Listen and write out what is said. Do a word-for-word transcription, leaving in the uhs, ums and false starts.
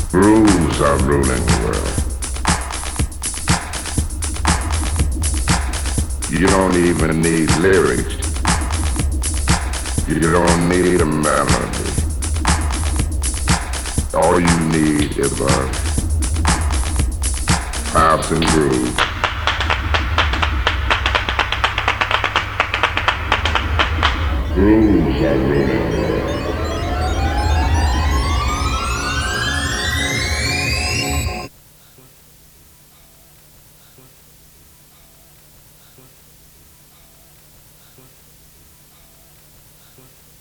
Grooves are ruling the world. You don't even need lyrics. You don't need a melody. All you need is a house and groove. Grooves are ruling the world.